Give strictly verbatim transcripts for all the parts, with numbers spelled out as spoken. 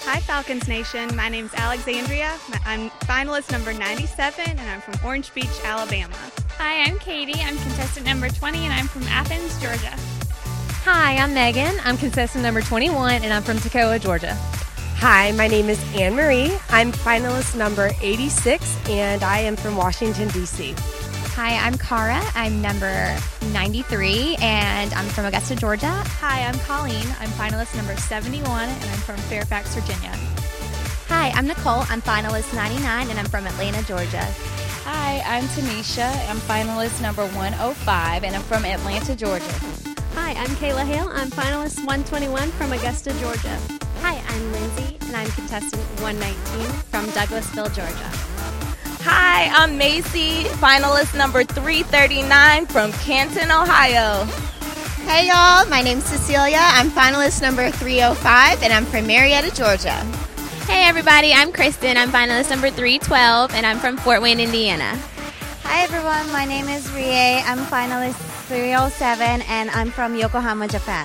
Hi, Falcons Nation. My name's Alexandria. I'm finalist number ninety-seven, and I'm from Orange Beach, Alabama. Hi, I'm Katie. I'm contestant number twenty, and I'm from Athens, Georgia. Hi, I'm Megan. I'm contestant number twenty-one, and I'm from Toccoa, Georgia. Hi, my name is Anne Marie. I'm finalist number eighty-six, and I am from Washington, D C Hi, I'm Cara. I'm number ninety-three, and I'm from Augusta, Georgia. Hi, I'm Colleen. I'm finalist number seventy-one, and I'm from Fairfax, Virginia. Hi, I'm Nicole. I'm finalist ninety-nine, and I'm from Atlanta, Georgia. Hi, I'm Tanisha. I'm finalist number one oh five, and I'm from Atlanta, Georgia. Hi, I'm Kayla Hale. I'm finalist one twenty-one from Augusta, Georgia. Hi, I'm Lindsay, and I'm contestant one nineteen from Douglasville, Georgia. Hi, I'm Macy, finalist number three thirty-nine from Canton, Ohio. Hey y'all, my name's Cecilia. I'm finalist number three oh five, and I'm from Marietta, Georgia. Hey everybody, I'm Kristen. I'm finalist number three twelve, and I'm from Fort Wayne, Indiana. Hi everyone, my name is Rie. I'm finalist three oh seven, and I'm from Yokohama, Japan.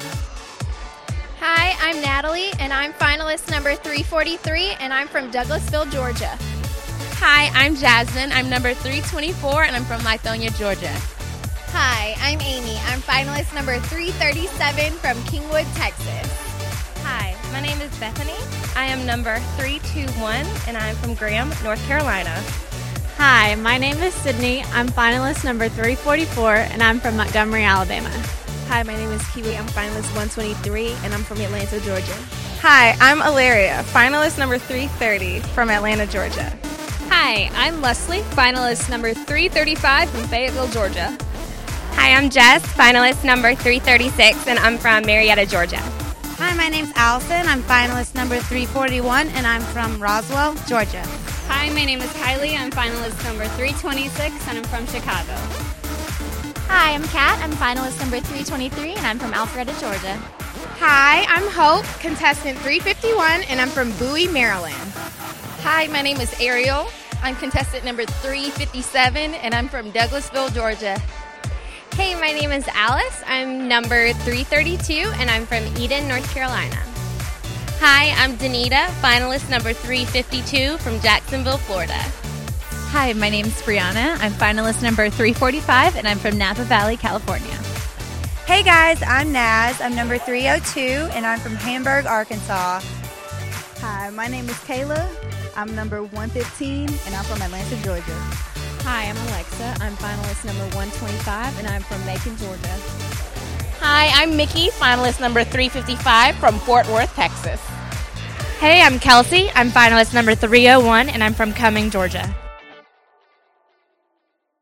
Hi, I'm Natalie, and I'm finalist number three forty-three, and I'm from Douglasville, Georgia. Hi, I'm Jasmine. I'm number three twenty-four, and I'm from Lithonia, Georgia. Hi, I'm Amy. I'm finalist number three thirty-seven from Kingwood, Texas. Hi, my name is Bethany. I am number three twenty-one, and I'm from Graham, North Carolina. Hi, my name is Sydney. I'm finalist number three forty-four, and I'm from Montgomery, Alabama. Hi, my name is Kiwi. I'm finalist one twenty-three, and I'm from Atlanta, Georgia. Hi, I'm Ilaria, finalist number three thirty from Atlanta, Georgia. Hi, I'm Leslie, finalist number three thirty-five from Fayetteville, Georgia. Hi, I'm Jess, finalist number three thirty-six, and I'm from Marietta, Georgia. Hi, my name's Allison. I'm finalist number three forty-one, and I'm from Roswell, Georgia. Hi, my name is Kylie. I'm finalist number three twenty-six, and I'm from Chicago. Hi, I'm Kat. I'm finalist number three twenty-three, and I'm from Alpharetta, Georgia. Hi, I'm Hope, contestant three fifty-one, and I'm from Bowie, Maryland. Hi, my name is Ariel. I'm contestant number three fifty-seven, and I'm from Douglasville, Georgia. Hey, my name is Alice. I'm number three thirty-two, and I'm from Eden, North Carolina. Hi, I'm Danita, finalist number three fifty-two from Jacksonville, Florida. Hi, my name's Brianna. I'm finalist number three forty-five, and I'm from Napa Valley, California. Hey guys, I'm Naz. I'm number three oh two, and I'm from Hamburg, Arkansas. Hi, my name is Kayla. I'm number one fifteen, and I'm from Atlanta, Georgia. Hi, I'm Alexa. I'm finalist number one twenty-five, and I'm from Macon, Georgia. Hi, I'm Mickey, finalist number three fifty-five from Fort Worth, Texas. Hey, I'm Kelsey. I'm finalist number three oh one, and I'm from Cumming, Georgia.